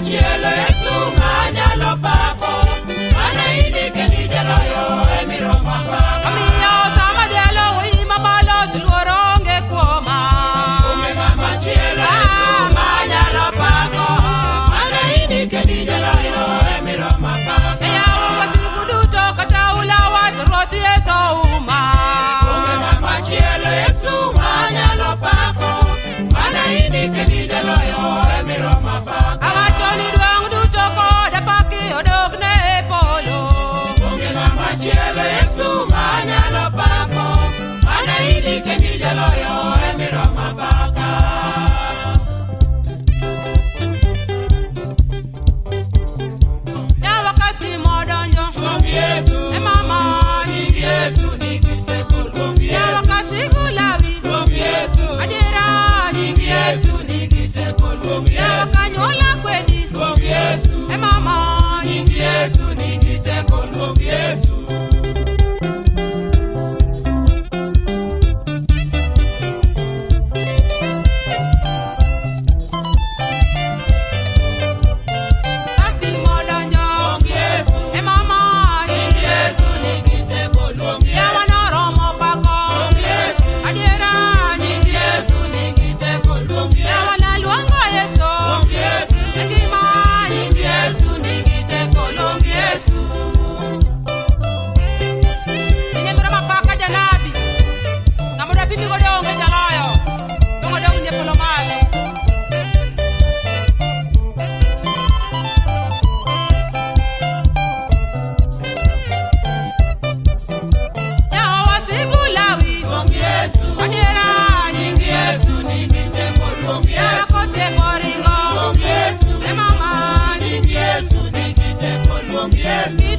machielo Yesu manyalo pako, mana inike ni jaloyo emiro mapako. Omiyo sama dielo ima malo tuluoro onge kuoma. Onge machielo Yesu manyalo pako, mana inike ni jaloyo emiro mapako. Yawo wasigu duto kata ulawa to Ruoth Yesu uma. Onge machielo Yesu manyalo pako, mana inike ni jaloyo emiro mapako. Awachoni dwang' duto koda paki odogne e polo. Onge machielo Yesu manyalo pako, mana inike ni jaloyo emiro mapako. Ya wakati modonjo kuom Yesu, e mama nying Yesu nigi teko kuom Yesu. Ya wakati gulawi kuom Yesu, adiera nying Yesu nigi teko kuom Yesu. Ya wakanyuola kwedi kuom Yesu, e mama nying Yesu nigi teko kuom Yesu. Yes.